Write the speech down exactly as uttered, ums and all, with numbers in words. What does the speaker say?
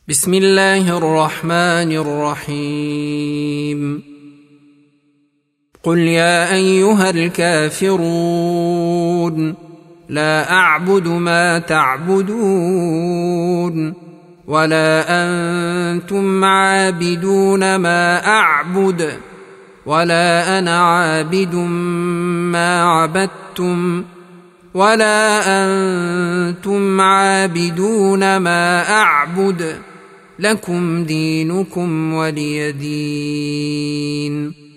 بسم الله الرحمن الرحيم قل يا أيها الكافرون لا أعبد ما تعبدون ولا أنتم عابدون ما أعبد ولا أنا عابد ما عبدتم ولا أنتم عابدون ما أعبد لكم دينكم ولي دين.